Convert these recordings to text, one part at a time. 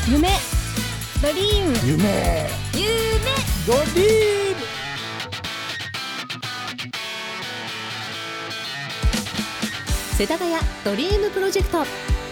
夢ドリーム夢ドリーム世田谷ドリームプロジェクト。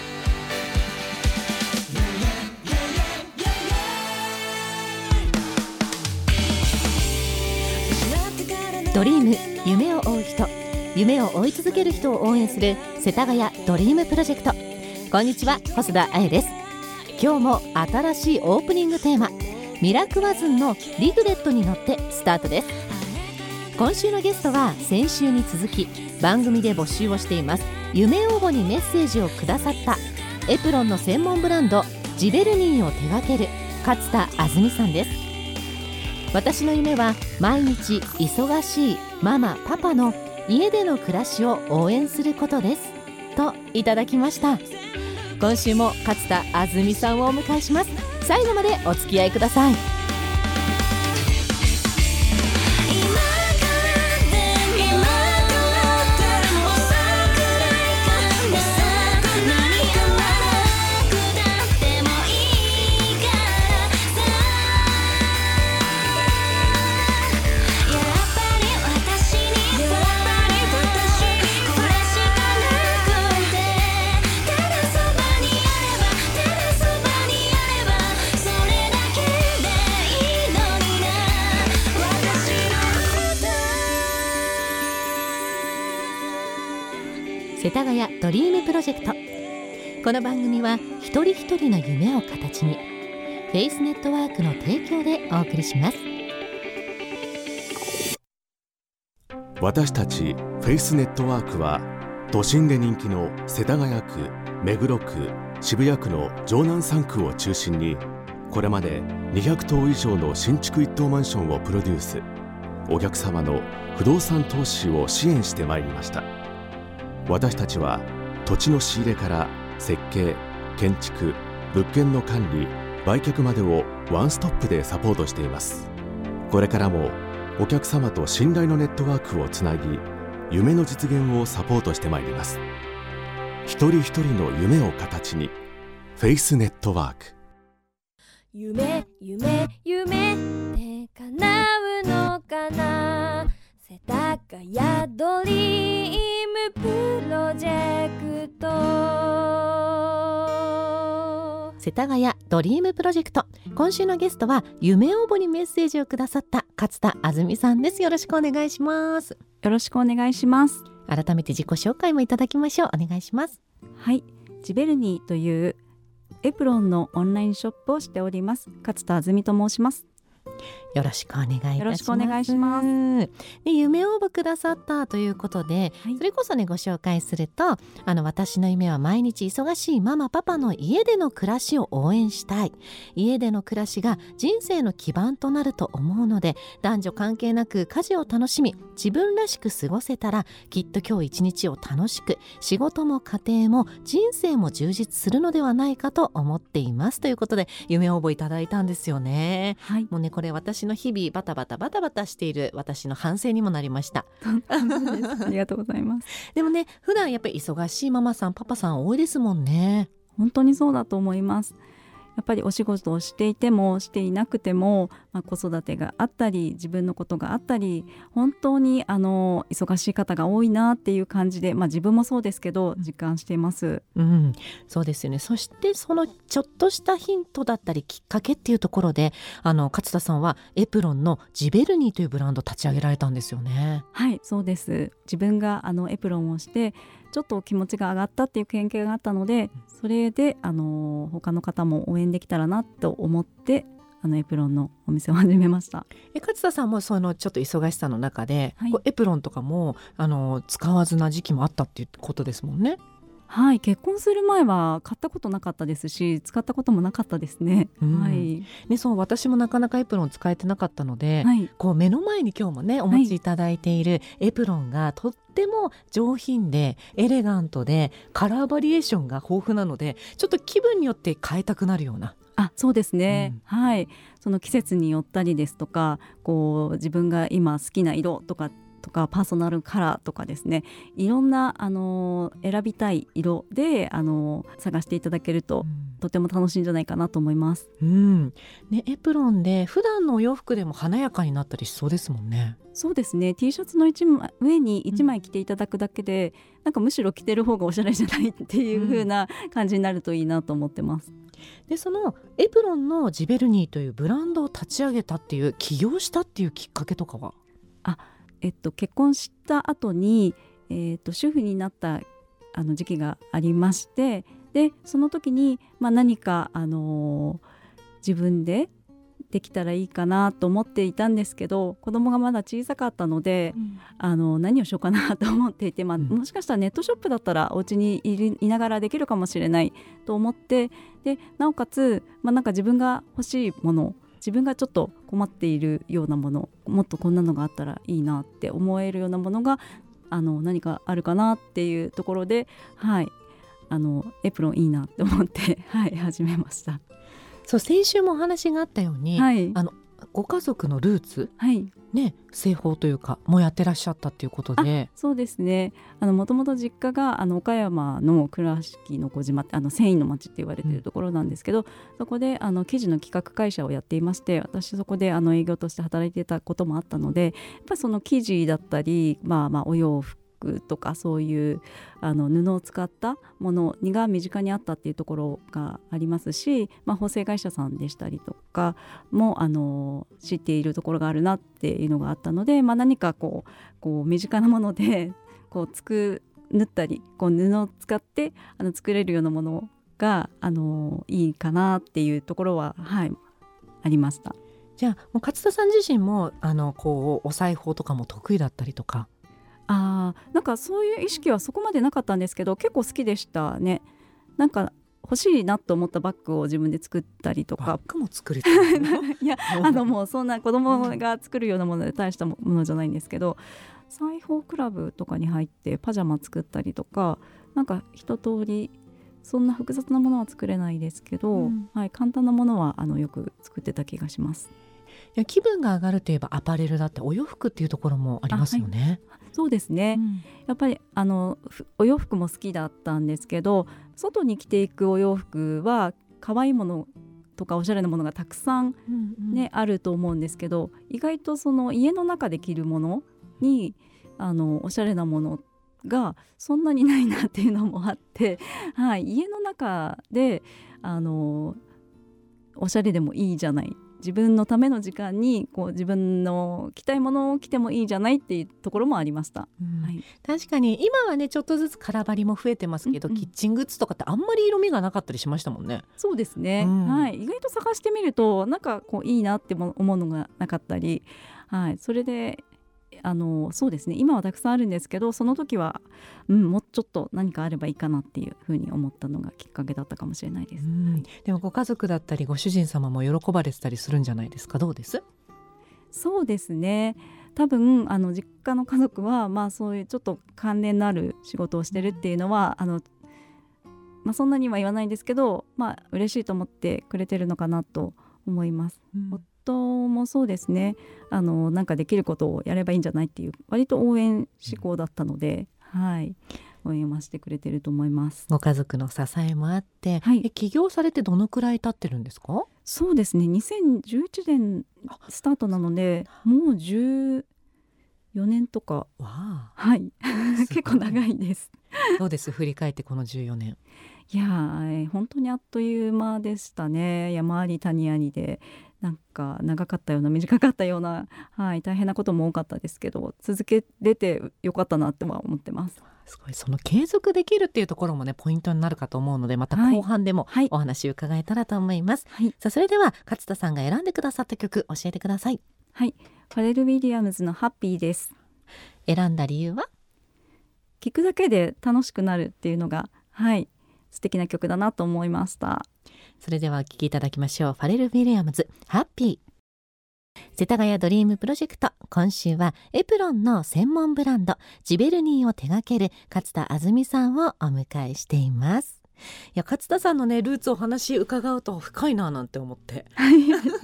ドリーム、夢を追う人、夢を追い続ける人を応援する世田谷ドリームプロジェクト。こんにちは、細田彩です。今日も新しいオープニングテーマ、ミラクワズンのリグレットに乗ってスタートです。今週のゲストは先週に続き番組で募集をしています夢応募にメッセージをくださったエプロンの専門ブランドジベルニーを手掛ける勝田あずみさんです。私の夢は毎日忙しいママパパの家での暮らしを応援することですといただきました。今週も勝田あずみさんをお迎えします。最後までお付き合いください。世田谷ドリームプロジェクト。この番組は一人一人の夢を形にフェイスネットワークの提供でお送りします。 私たちフェイスネットワークは都心で人気の世田谷区、目黒区、渋谷区の城南3区を中心にこれまで200棟以上の新築一棟マンションをプロデュース、お客様の不動産投資を支援してまいりました。私たちは土地の仕入れから設計、建築、物件の管理、売却までをワンストップでサポートしています。これからもお客様と信頼のネットワークをつなぎ、夢の実現をサポートしてまいります。一人一人の夢を形にフェイスネットワーク。 夢夢夢って叶うのかな。世田谷ドリームプロジェクト。世田谷ドリームプロジェクト。今週のゲストは夢応募にメッセージをくださった勝田あずみさんです。よろしくお願いします。 よろしくお願いします。 改めて自己紹介もいただきましょう。お願いします。 はい、ジベルニーというエプロンのオンラインショップをしております勝田あずみと申します。 よろしくお願いいたします。 よろしくお願いします。 で、夢応募くださったということで、 はい、 それこそねご紹介すると、私の夢は毎日忙しいママパパの家での暮らしを応援したい。家での暮らしが人生の基盤となると思うので、男女関係なく家事を楽しみ自分らしく過ごせたら、きっと今日一日を楽しく仕事も家庭も人生も充実するのではないかと思っていますということで夢応募いただいたんですよね。 はい、 もうねこれ私の日々バタバタしている私の反省にもなりました。 ありがとうございます。 でもね、普段やっぱり忙しいママさんパパさん多いですもんね。 本当にそうだと思います。やっぱりお仕事をしていてもしていなくても、子育てがあったり自分のことがあったり、本当に忙しい方が多いなっていう感じで、自分もそうですけど実感しています。 そうですよね。そしてそのちょっとしたヒントだったりきっかけっていうところで勝田さんはエプロンのジベルニーというブランドを立ち上げられたんですよね。 はい、そうです。自分がエプロンをしてちょっと気持ちが上がったっていう経験があったので、それで他の方も応援できたらなと思ってエプロンのお店を始めました。 勝田さんもそのちょっと忙しさの中で、 はい、 エプロンとかも使わずな時期もあったっていうことですもんね。 はい、結婚する前は買ったことなかったですし使ったこともなかったですね。 そう、私もなかなかエプロン使えてなかったので、こう目の前に今日もねお持ちいただいているエプロンがとっても上品でエレガントでカラーバリエーションが豊富なので、ちょっと気分によって変えたくなるような。 そうですね、その季節によったりですとか、こう自分が今好きな色とかパーソナルカラーとかですね、いろんな選びたい色で探していただけるととても楽しいんじゃないかなと思います。 エプロンで普段のお洋服でも華やかになったりしそうですもんね。 そうですね。 T シャツの上に1枚着ていただくだけで、なんかむしろ着てる方がおしゃれじゃないっていう風な感じになるといいなと思ってます。 でそのエプロンのジベルニーというブランドを立ち上げたっていう、起業したっていうきっかけとかは？ 結婚した後に、主婦になった時期がありまして、でその時に、何か、自分でできたらいいかなと思っていたんですけど、子供がまだ小さかったので、何をしようかなと思っていて、もしかしたらネットショップだったらお家にいながらできるかもしれないと思って、でなおかつ、なんか自分が欲しいもの、自分がちょっと困っているようなもの、もっとこんなのがあったらいいなって思えるようなものが何かあるかなっていうところで、エプロンいいなって思って、始めました。 そう、先週もお話があったように、ご家族のルーツ、製法というかもやってらっしゃったっていうことで。 そうですね。もともと実家が岡山の倉敷の小島って繊維の町って言われているところなんですけど、そこで生地の企画会社をやっていまして、私そこで営業として働いていたこともあったので、やっぱりその生地だったり、お洋服とかそういう布を使ったものが身近にあったっていうところがありますし、縫製会社さんでしたりとかも知っているところがあるなっていうのがあったので、何かこう身近なもので縫ったり布を使って作れるようなものがいいかなっていうところは、ありました。 じゃあもう勝田さん自身もお裁縫とかも得意だったりとか？ なんかそういう意識はそこまでなかったんですけど、結構好きでしたね。なんか欲しいなと思ったバッグを自分で作ったりとか。 バッグも作れてるの？ いやもうそんな子供が作るようなもので大したものじゃないんですけど、裁縫クラブとかに入ってパジャマ作ったりとか、なんか一通りそんな複雑なものは作れないですけど、簡単なものはよく作ってた気がします。 いや、気分が上がるといえばアパレルだってお洋服っていうところもありますよね。 そうですね、やっぱりお洋服も好きだったんですけど、外に着ていくお洋服は可愛いものとかおしゃれなものがたくさん、あると思うんですけど、意外とその家の中で着るものにおしゃれなものがそんなにないなっていうのもあって、家の中でおしゃれでもいいじゃない、自分のための時間に自分の着たいものを着てもいいじゃないっていうところもありました。 確かに今はねちょっとずつ空張りも増えてますけど、キッチングッズとかってあんまり色味がなかったりしましたもんね。 そうですね、意外と探してみるとなんかいいなって思うのがなかったり、それでそうですね、今はたくさんあるんですけど、その時は、もうちょっと何かあればいいかなっていうふうに思ったのがきっかけだったかもしれないです。 でもご家族だったりご主人様も喜ばれてたりするんじゃないですか？どうです？ そうですね、多分実家の家族は、そういうちょっと関連のある仕事をしてるっていうのはそんなには言わないんですけど、嬉しいと思ってくれてるのかなと思います。夫もそうですね、なんかできることをやればいいんじゃないっていう割と応援志向だったので、応援はしてくれてると思います。 ご家族の支えもあって、起業されてどのくらい経ってるんですか？ そうですね、2011年スタートなのでもう14年とか、結構長いです。 どうです振り返ってこの14年？ いや本当にあっという間でしたね。山あり谷ありで、なんか長かったような短かったような、大変なことも多かったですけど、続けれてよかったなっては思ってます。 すごい、その継続できるっていうところもねポイントになるかと思うので、また後半でもお話伺えたらと思います。さあそれでは勝田さんが選んでくださった曲教えてください。 ファレル・ウィリアムズのハッピーです。 選んだ理由は？ 聴くだけで楽しくなるっていうのが素敵な曲だなと思いました。 それではお聴きいただきましょう。ファレル・ウィリアムズハッピー。世田谷ドリームプロジェクト、今週はエプロンの専門ブランドジベルニーを手掛ける勝田あずみさんをお迎えしています。いや、勝田さんのねルーツをお話伺うと深いななんて思って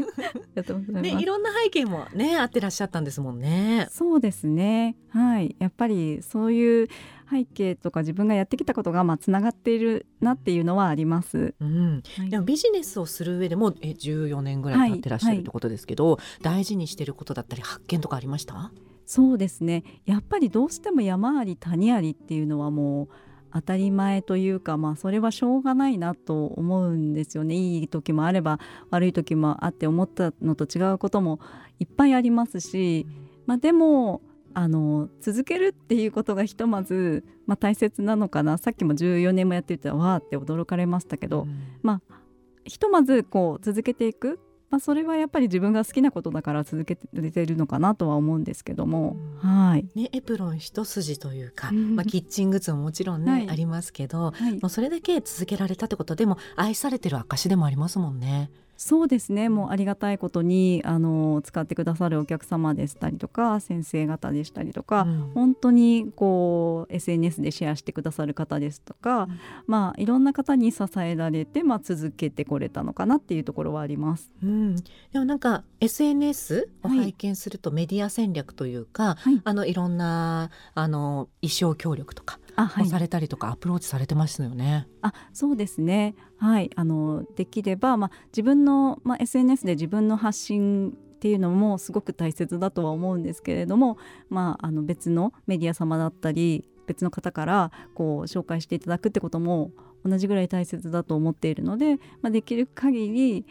りがとうございます。 ね、いろんな背景もねあってらっしゃったんですもんね。 そうですね、はい、やっぱりそういう背景とか自分がやってきたことがつながっているなっていうのはあります、はい、 でもビジネスをする上でも14年ぐらい経ってらっしゃるってことですけど、大事にしてることだったり発見とかありました？ そうですね、やっぱりどうしても山あり谷ありっていうのはもう当たり前というか、それはしょうがないなと思うんですよね。いい時もあれば悪い時もあって、思ったのと違うこともいっぱいありますし、でも続けるっていうことがひとまず、大切なのかな。さっきも14年もやっていたらわーって驚かれましたけど、ひとまず続けていく、それはやっぱり自分が好きなことだから続けてるのかなとは思うんですけども、はいね、エプロン一筋というか、キッチングッズももちろんね、はい、ありますけど、もうそれだけ続けられたってことでも愛されてる証でもありますもんね。 そうですね、もうありがたいことに使ってくださるお客様でしたりとか先生方でしたりとか、本当にSNS でシェアしてくださる方ですとか、いろんな方に支えられて、続けてこれたのかなっていうところはあります、 でもなんか SNS を拝見するとメディア戦略というか、いろんな衣装協力とかもされたりとかアプローチされてますよね。 そうですね、はい、できれば、自分の、SNS で自分の発信っていうのもすごく大切だとは思うんですけれども、別のメディア様だったり別の方から紹介していただくってことも同じぐらい大切だと思っているので、できる限り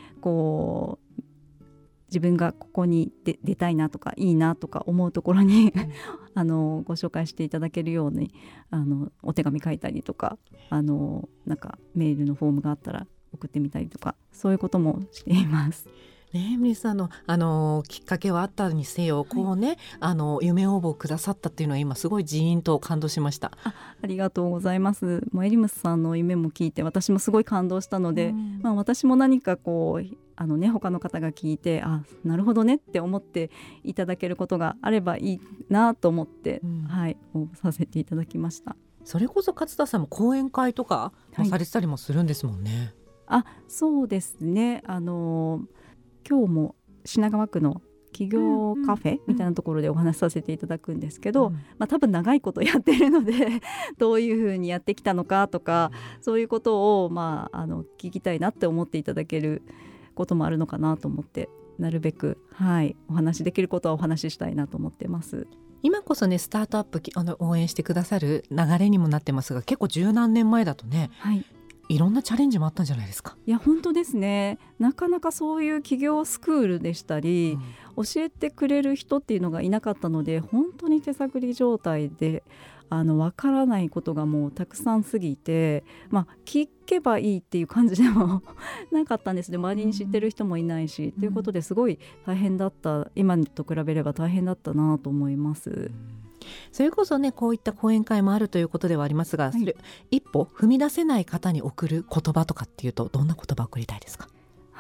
自分がここに出たいなとかいいなとか思うところにご紹介していただけるようにお手紙書いたりとかなんかメールのフォームがあったら送ってみたりとか、そういうこともしています。 ミリさんの、きっかけはあったにせよ、夢応募をくださったっていうのは今すごいジーンと感動しました。 ありがとうございます。もうエリムスさんの夢も聞いて私もすごい感動したので、私も何か他の方が聞いてなるほどねって思っていただけることがあればいいなと思って、応募させていただきました。 それこそ勝田さんも講演会とかもされてたりもするんですもんね。 そうですね、今日も品川区の企業カフェみたいなところでお話しさせていただくんですけど、多分長いことやってるのでどういうふうにやってきたのかとか、そういうことを、聞きたいなって思っていただけることもあるのかなと思って、なるべく、お話できることはお話ししたいなと思ってます。 今こそねスタートアップ応援してくださる流れにもなってますが、結構十何年前だとね、いろんなチャレンジもあったんじゃないですか。 いや本当ですね、なかなかそういう企業スクールでしたり、教えてくれる人っていうのがいなかったので、本当に手探り状態でわからないことがもうたくさんすぎて、聞けばいいっていう感じでもなかったんですね。周りに知ってる人もいないし、ということですごい大変だった、今と比べれば大変だったなと思います。 それこそねこういった講演会もあるということではありますが、それ一歩踏み出せない方に送る言葉とかっていうとどんな言葉を送りたいですか？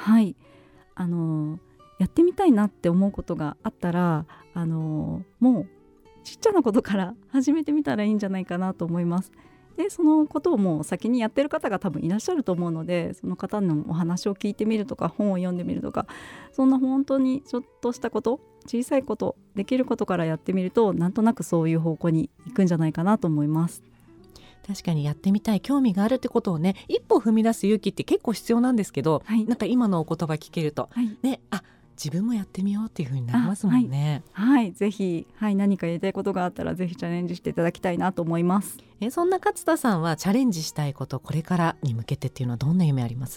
やってみたいなって思うことがあったらもうちっちゃなことから始めてみたらいいんじゃないかなと思います。でそのことをもう先にやってる方が多分いらっしゃると思うので、その方のお話を聞いてみるとか本を読んでみるとか、そんな本当にちょっとしたこと、小さいこと、できることからやってみると、なんとなくそういう方向に行くんじゃないかなと思います。 確かにやってみたい、興味があるってことをね、一歩踏み出す勇気って結構必要なんですけど、なんか今のお言葉聞けると、自分もやってみようっていう風になりますもんね。 ぜひ、何かやりたいことがあったらぜひチャレンジしていただきたいなと思います。 そんな勝田さんはチャレンジしたいこと、これからに向けてっていうのはどんな夢あります？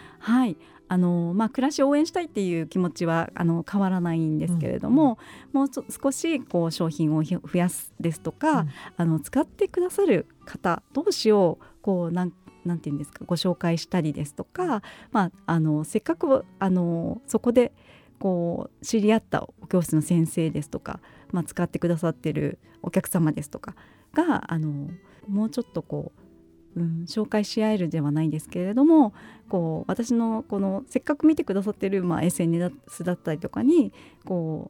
暮らしを応援したいっていう気持ちは変わらないんですけれども、もう少し商品を増やすですとか、使ってくださる方同士をなんていうんですか、ご紹介したりですとか、せっかくそこで知り合ったお教室の先生ですとか、使ってくださってるお客様ですとかがもうちょっと紹介し合えるではないんですけれども、私のせっかく見てくださってる、SNS だったりとかに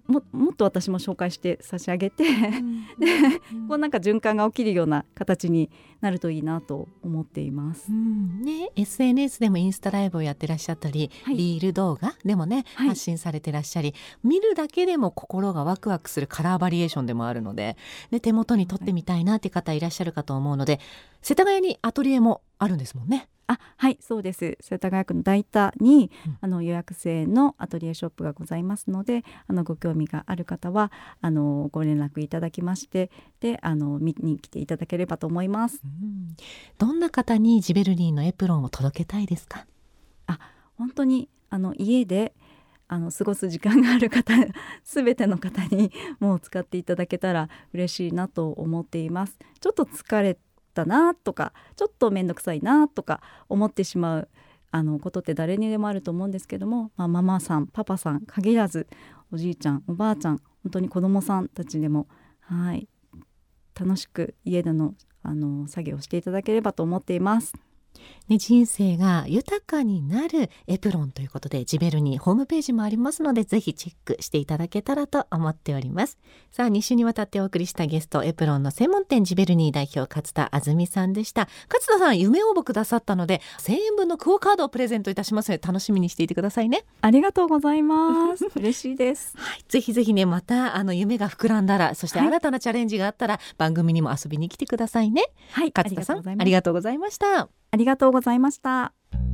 もっと私も紹介して差し上げて、でこうなんか循環が起きるような形になるといいなと思っています、 SNS でもインスタライブをやってらっしゃったり、リール動画でもね、発信されてらっしゃり、見るだけでも心がワクワクするカラーバリエーションでもあるので、手元に撮ってみたいなっていう方いらっしゃるかと思うので、世田谷にアトリエもあるんですもんね。 はいそうです。世田谷区の大田に、予約制のアトリエショップがございますので、ご興味がある方はご連絡いただきまして、で見に来ていただければと思います、 どんな方にジベルニーのエプロンを届けたいですか？ 本当に家で過ごす時間がある方すべての方にもう使っていただけたら嬉しいなと思っています。ちょっと疲れたなとか、ちょっと面倒くさいなとか思ってしまうことって誰にでもあると思うんですけども、ママさんパパさん限らず、おじいちゃんおばあちゃん、本当に子どもさんたちでも楽しく家での作業をしていただければと思っています。 人生が豊かになるエプロンということで、ジベルニーホームページもありますので、ぜひチェックしていただけたらと思っております。さあ、2週にわたってお送りしたゲスト、エプロンの専門店ジベルニー代表勝田あずみさんでした。勝田さん、夢応募くださったので1000円分のクオカードをプレゼントいたしますので、楽しみにしていてくださいね。 ありがとうございます嬉しいです、 ぜひぜひね、また夢が膨らんだら、そして新たなチャレンジがあったら、番組にも遊びに来てくださいね。勝田さん、ありがとうございました。 ありがとうございました。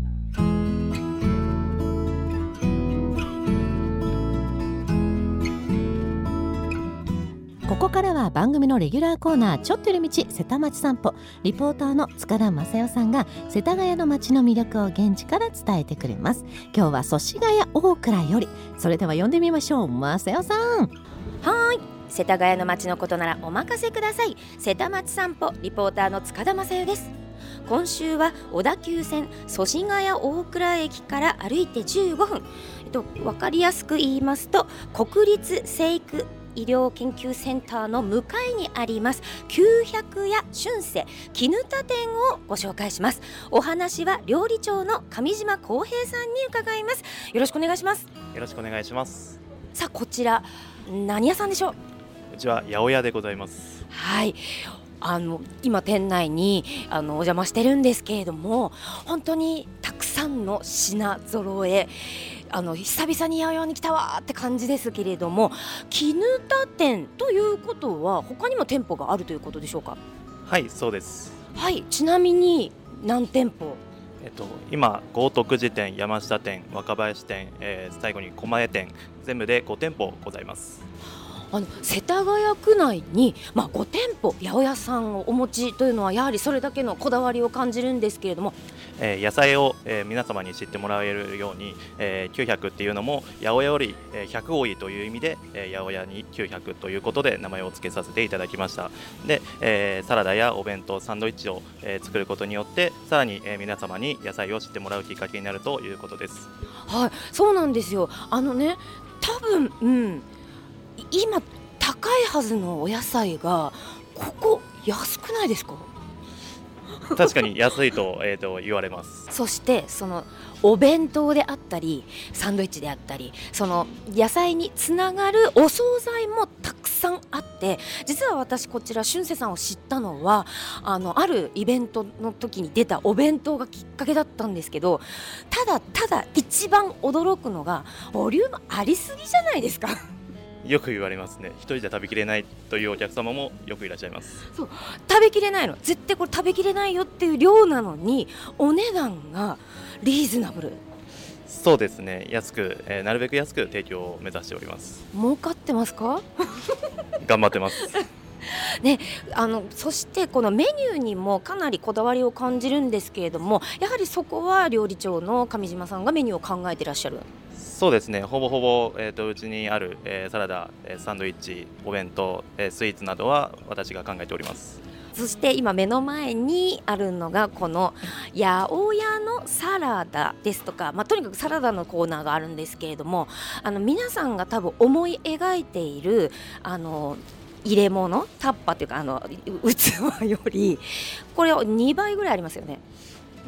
ここからは番組のレギュラーコーナー、ちょっと寄り道瀬田町散歩、リポーターの塚田正代さんが世田谷の街の魅力を現地から伝えてくれます。今日は祖師ヶ谷大倉より。それでは呼んでみましょう。正代さん。 はい、世田谷の街のことならお任せください。瀬田町散歩リポーターの塚田正代です。今週は小田急線祖師ヶ谷大倉駅から歩いて15分、分かりやすく言いますと、国立成育医療研究センターの向かいにあります900屋春世絹田店をご紹介します。お話は料理長の上島康平さんに伺います。よろしくお願いします。 よろしくお願いします。 さあ、こちら何屋さんでしょう？ うちは八百屋でございます。 はい、今店内にお邪魔してるんですけれども、本当にたくさんの品揃え、久々に八百屋に来たわって感じですけれども、絹田店ということは他にも店舗があるということでしょうか？ はい、そうです。 はい、ちなみに何店舗？ 今豪徳寺店、山下店、若林店、最後に狛江店、全部で5店舗ございます。 世田谷区内に、5店舗八百屋さんをお持ちというのは、やはりそれだけのこだわりを感じるんですけれども、 野菜を、皆様に知ってもらえるように、900っていうのも八百屋より100多いという意味で、八百屋に900ということで名前を付けさせていただきました。で、サラダやお弁当、サンドイッチを、作ることによって、さらに、皆様に野菜を知ってもらうきっかけになるということです。 はい、そうなんですよ。多分、今高いはずのお野菜がここ安くないですか？ 確かに安いと、言われます。 そしてそのお弁当であったりサンドイッチであったり、その野菜につながるお惣菜もたくさんあって、実は私こちら春世さんを知ったのはあるイベントの時に出たお弁当がきっかけだったんですけど、ただ一番驚くのがボリュームありすぎじゃないですか？ よく言われますね。一人じゃ食べきれないというお客様もよくいらっしゃいます。 そう、食べきれないの、絶対これ食べきれないよっていう量なのに、お値段がリーズナブル。 そうですね、安く、なるべく安く提供を目指しております。 儲かってますか？ 頑張ってますね、そしてこのメニューにもかなりこだわりを感じるんですけれども、やはりそこは料理長の上島さんがメニューを考えていらっしゃる？ そうですね、ほぼ、うちにある、サラダ、サンドイッチ、お弁当、スイーツなどは私が考えております。 そして今目の前にあるのがこの八百屋のサラダですとか、とにかくサラダのコーナーがあるんですけれども、皆さんが多分思い描いている入れ物、タッパーというか器よりこれ2倍ぐらいありますよね。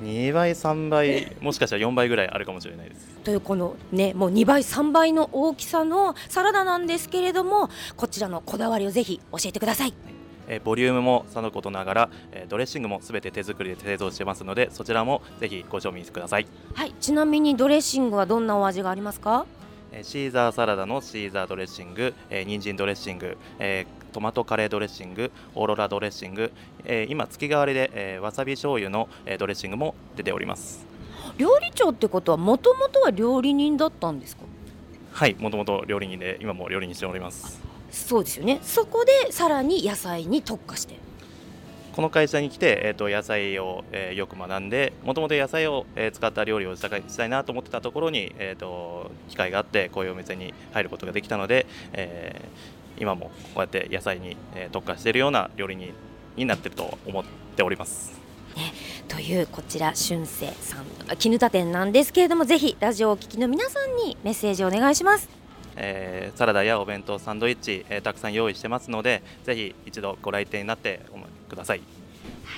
2倍3倍もしかしたら4倍ぐらいあるかもしれないです。 というこのねもう2倍3倍の大きさのサラダなんですけれども、こちらのこだわりをぜひ教えてください。 ボリュームもさることながらドレッシングもすべて手作りで製造してますので、そちらもぜひご賞味ください。 はい、ちなみにドレッシングはどんなお味がありますか？ シーザーサラダのシーザードレッシング、人参ドレッシング、トマトカレードレッシング、オーロラドレッシング、今月替わりで、わさび醤油の、ドレッシングも出ております。 料理長ってことはもともとは料理人だったんですか？ はい、もともと料理人で今も料理人しております。 そうですよね。そこでさらに野菜に特化してこの会社に来て、野菜を、よく学んで、もともと野菜を、使った料理をしたいなと思ってたところに、機会があってこういうお店に入ることができたので、今もこうやって野菜に、特化しているような料理人になっていると思っております、 ね、というこちら春世さん絹田店なんですけれども、ぜひラジオをお聞きの皆さんにメッセージをお願いします。 サラダやお弁当サンドイッチ、たくさん用意してますので、ぜひ一度ご来店になってください。 はい、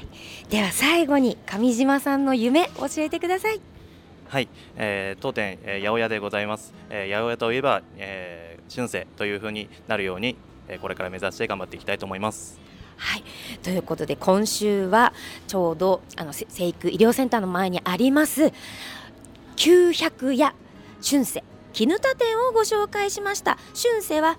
では最後に上島さんの夢教えてください。 はい、当店、八百屋でございます。八百屋といえば、春世という風になるように、これから目指して頑張っていきたいと思います。 はい、ということで今週はちょうど生育医療センターの前にあります900屋春世絹田店をご紹介しました。春世は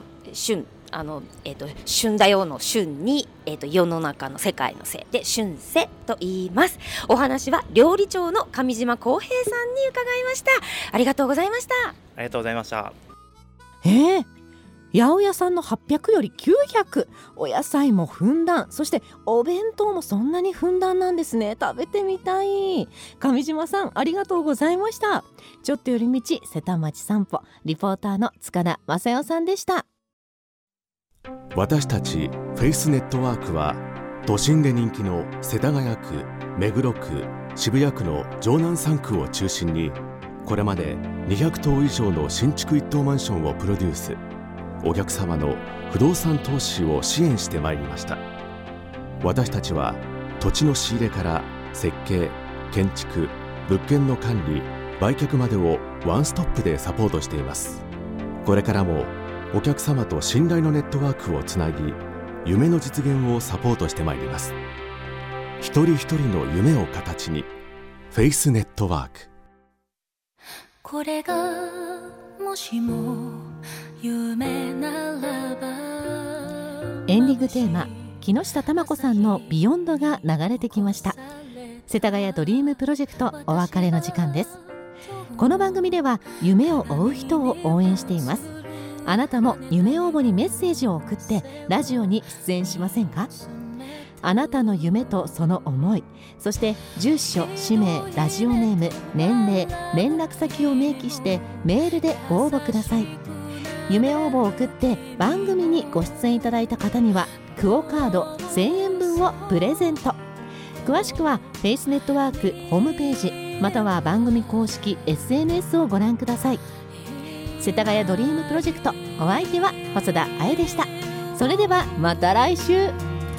旬だよの旬に、世の中の世界のせいで春世と言います。お話は料理長の上島康平さんに伺いました。ありがとうございました。 ありがとうございました。 八百屋さんの800より900、お野菜もふんだん、そしてお弁当もそんなにふんだんなんですね。食べてみたい。上島さんありがとうございました。ちょっと寄り道瀬田町散歩、リポーターの塚田正代さんでした。 私たちフェイスネットワークは都心で人気の世田谷区、目黒区、渋谷区の城南3区を中心にこれまで200棟以上の新築一棟マンションをプロデュース、お客様の不動産投資を支援してまいりました。私たちは土地の仕入れから設計、建築、物件の管理、売却までをワンストップでサポートしています。これからもお客様と信頼のネットワークをつなぎ、夢の実現をサポートしてまいります。一人一人の夢を形に、フェイスネットワーク。 これがもしも夢ならば。 エンディングテーマ、木下珠子さんのビヨンドが流れてきました。世田谷ドリームプロジェクト、お別れの時間です。この番組では夢を追う人を応援しています。あなたも夢応募にメッセージを送ってラジオに出演しませんか？あなたの夢とその思い、そして住所、氏名、ラジオネーム、年齢、連絡先を明記してメールでご応募ください。夢応募を送って番組にご出演いただいた方にはクオカード1000円分をプレゼント。詳しくはフェイスネットワークホームページまたは番組公式 SNS をご覧ください。世田谷ドリームプロジェクト、お相手は細田あゆでした。それではまた来週。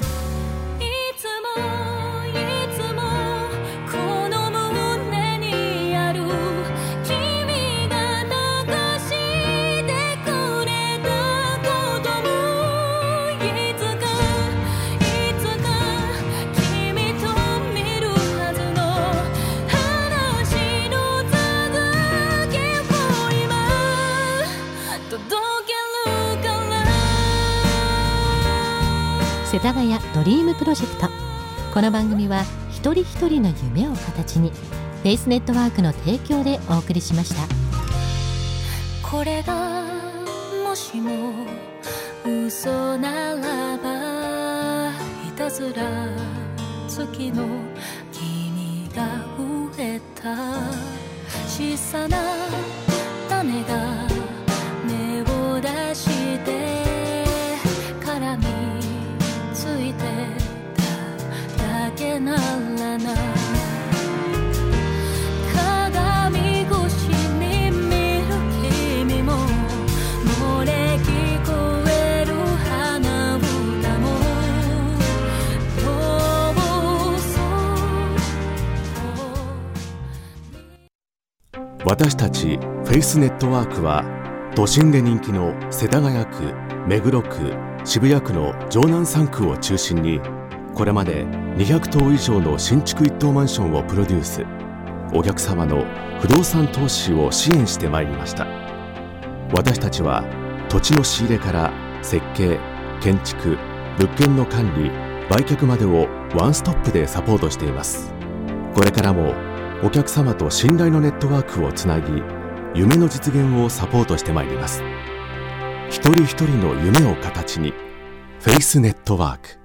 世田谷ドリームプロジェクト。この番組は一人一人の夢を形に、フェイスネットワークの提供でお送りしました。 これがもしも嘘ならば、いたずら月の君が植えた小さな種が芽を出して絡みついてただけならな。鏡越しに見る君も漏れ聞こえる花歌もどうぞ私たちフェイスネットワークは都心で人気の世田谷区、目黒区、渋谷区の城南3区を中心にこれまで200棟以上の新築一棟マンションをプロデュース、お客様の不動産投資を支援してまいりました。私たちは土地の仕入れから設計、建築、物件の管理、売却までをワンストップでサポートしています。これからもお客様と信頼のネットワークをつなぎ、夢の実現をサポートしてまいります。一人一人の夢を形に、フェイスネットワーク。